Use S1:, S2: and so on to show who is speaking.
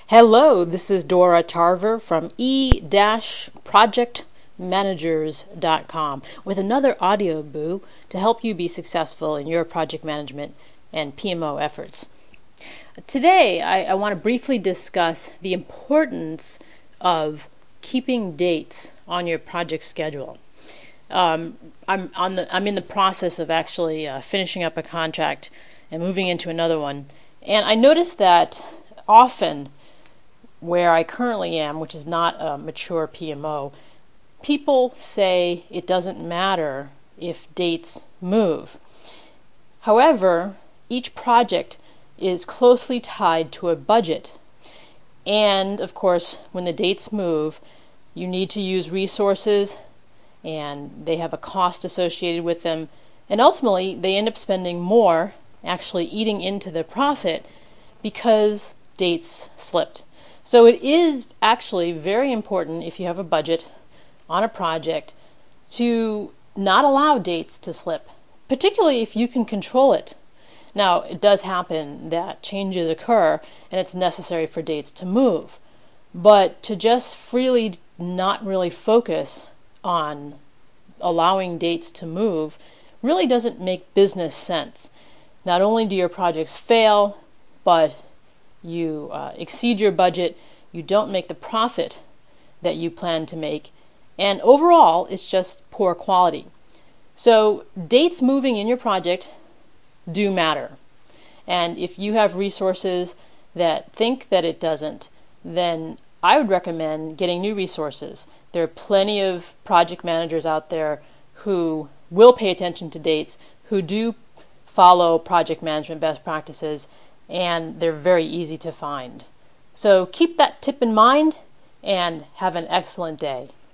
S1: Hello, this is Dora Tarver from e-projectmanagers.com with another audio boo to help you be successful in your project management and PMO efforts. Today, I want to briefly discuss the importance of keeping dates on your project schedule. I'm in the process of actually finishing up a contract and moving into another one, and I noticed that often where I currently am, which is not a mature PMO, people say it doesn't matter if dates move. However, each project is closely tied to a budget. And of course, when the dates move, you need to use resources and they have a cost associated with them. And ultimately, they end up spending more, actually eating into the profit because dates slipped. So it is actually very important if you have a budget on a project to not allow dates to slip, particularly if you can control it. Now, it does happen that changes occur and it's necessary for dates to move, but to just freely not really focus on allowing dates to move really doesn't make business sense. Not only do your projects fail, but you exceed your budget, you don't make the profit that you plan to make, and overall it's just poor quality. So dates moving in your project do matter. And if you have resources that think that it doesn't, then I would recommend getting new resources. There are plenty of project managers out there who will pay attention to dates, who do follow project management best practices, and they're very easy to find. So keep that tip in mind and have an excellent day.